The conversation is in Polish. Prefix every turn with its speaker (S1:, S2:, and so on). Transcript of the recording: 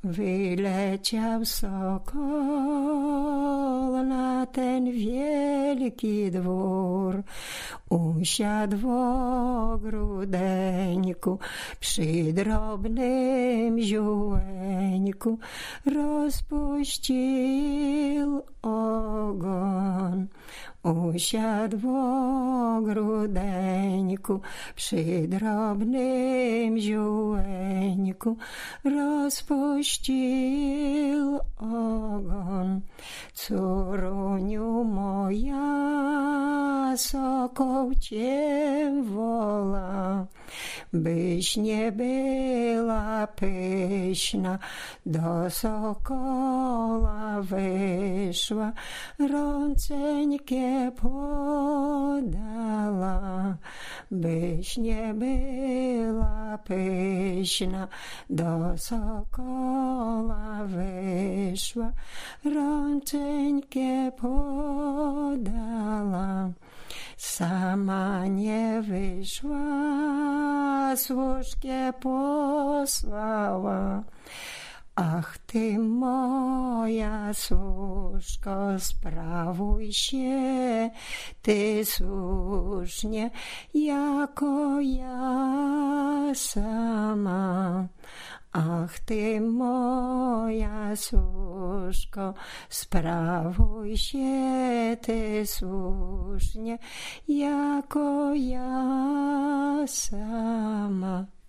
S1: Wyleciał sokol na ten wielki dwór, usiadł w ogródeńku przy drobnym ziółeńku, rozpuścił ogon. Usiadł w ogródeńku przy drobnym ziółeńku, rozpuścił ogon. Córuniu moja, sokoł cię wola, byś nie była pyszna, do sokola wyszła, rąceńkie podala, byś nie była pyszna, do sokola wyszła, rąceńkie podala. Sama nie wyszła, służkie posłała. Ach ty moja służko, sprawuj się ty słusznie, jako ja sama. Ach ty moja służko, sprawuj się ty słusznie, jako ja sama.